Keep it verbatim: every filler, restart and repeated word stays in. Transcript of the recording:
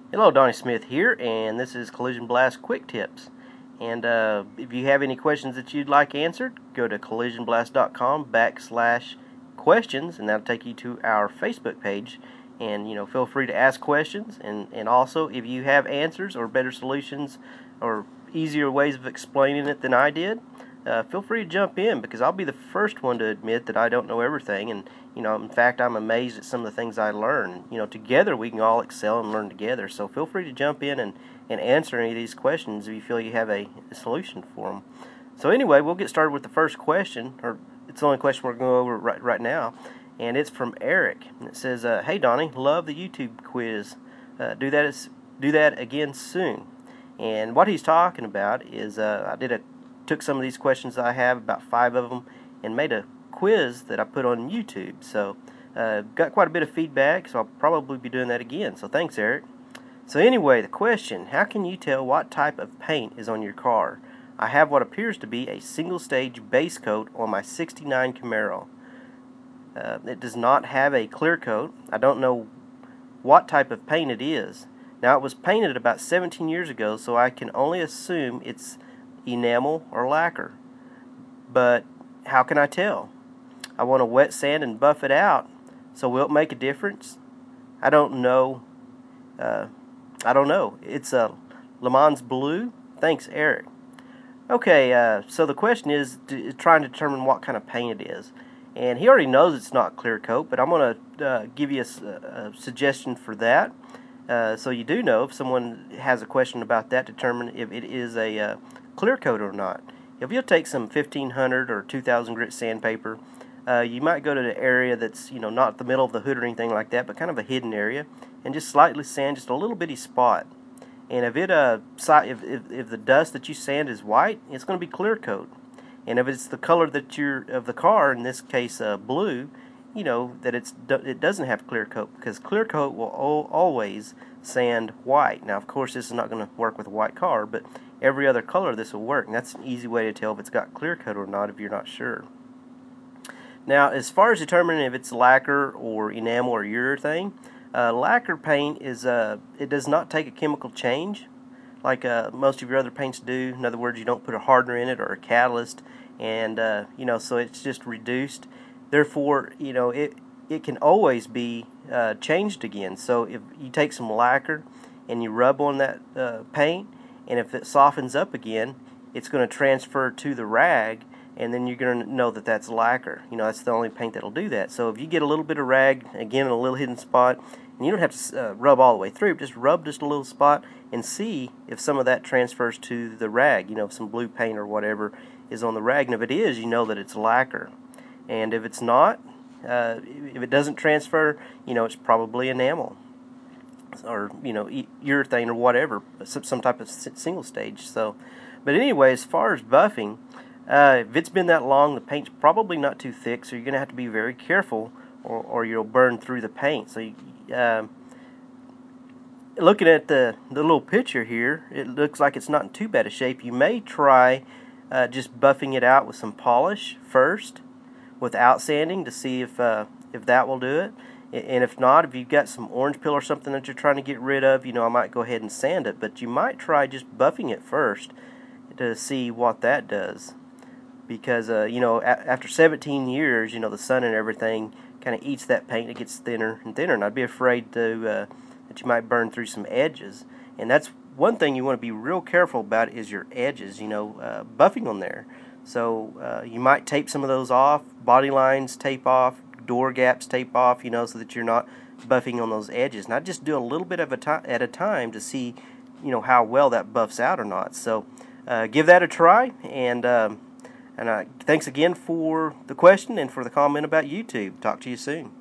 Hello, Donnie Smith here, and this is Collision Blast Quick Tips. And uh, if you have any questions that you'd like answered, go to collision blast dot com backslash questions, and that'll take you to our Facebook page. And you know, feel free to ask questions. And, and also, if you have answers or better solutions or easier ways of explaining it than I did, uh, feel free to jump in, because I'll be the first one to admit that I don't know everything. And you know, in fact, I'm amazed at some of the things I learn. You know, together we can all excel and learn together. So feel free to jump in and, and answer any of these questions if you feel you have a, a solution for them. So anyway, we'll get started with the first question, or it's the only question we're going to go over right, right now, and it's from Eric. And it says, uh, "Hey Donnie, love the YouTube quiz. Uh, do that is, do that again soon." And what he's talking about is uh, I did a took some of these questions I have, about five of them, and made a quiz that I put on YouTube. So uh, got quite a bit of feedback, so I'll probably be doing that again. So thanks, Eric. So anyway, the question: how can you tell what type of paint is on your car? I have what appears to be a single stage base coat on my sixty-nine Camaro. Uh, it does not have a clear coat. I don't know what type of paint it is. Now, it was painted about seventeen years ago, so I can only assume it's enamel or lacquer. But how can I tell? I want to wet sand and buff it out, so will it make a difference? I don't know. Uh, I don't know. It's a Le Mans Blue. Thanks, Eric. Okay, uh, so the question is d- trying to determine what kind of paint it is. And he already knows it's not clear coat, but I'm going to uh, give you a, a suggestion for that. Uh, so you do know, if someone has a question about that, determine if it is a uh, clear coat or not. If you'll take some fifteen hundred or two thousand grit sandpaper, uh, you might go to the area that's, you know, not the middle of the hood or anything like that, but kind of a hidden area, and just slightly sand just a little bitty spot. And if it uh if if, if the dust that you sand is white, it's going to be clear coat. And if it's the color that you're of the car, in this case uh, blue, you know that it's it doesn't have clear coat, because clear coat will always sand white. Now, of course, this is not going to work with a white car, but every other color this will work, and that's an easy way to tell if it's got clear coat or not if you're not sure. Now, as far as determining if it's lacquer or enamel or urethane, uh, lacquer paint is uh, it does not take a chemical change like uh, most of your other paints do. In other words, you don't put a hardener in it or a catalyst, and uh, you know, so it's just reduced. Therefore, you know, it it can always be uh, changed again. So if you take some lacquer and you rub on that uh, paint, and if it softens up again, it's going to transfer to the rag, and then you're going to know that that's lacquer. You know, that's the only paint that'll do that. So if you get a little bit of rag, again, in a little hidden spot, and you don't have to uh, rub all the way through, just rub just a little spot and see if some of that transfers to the rag. You know, if some blue paint or whatever is on the rag, and if it is, you know that it's lacquer. And if it's not, uh, if it doesn't transfer, you know, it's probably enamel, or, you know, urethane or whatever, some type of single stage. So, but anyway, as far as buffing, uh, if it's been that long, the paint's probably not too thick, so you're going to have to be very careful, or, or you'll burn through the paint. So, you, uh, looking at the, the little picture here, it looks like it's not in too bad a shape. You may try uh, just buffing it out with some polish first, without sanding, to see if uh, if that will do it. And if not, if you've got some orange peel or something that you're trying to get rid of, you know, I might go ahead and sand it. But you might try just buffing it first to see what that does. Because, uh, you know, a- after seventeen years, you know, the sun and everything kind of eats that paint. It gets thinner and thinner. And I'd be afraid to uh, that you might burn through some edges. And that's one thing you want to be real careful about, is your edges, you know, uh, buffing on there. So uh, you might tape some of those off, body lines tape off, door gaps tape off, you know, so that you're not buffing on those edges. And I just do a little bit of a time at a time to see, you know, how well that buffs out or not. So uh, give that a try, and um, and uh, thanks again for the question and for the comment about YouTube. Talk to you soon.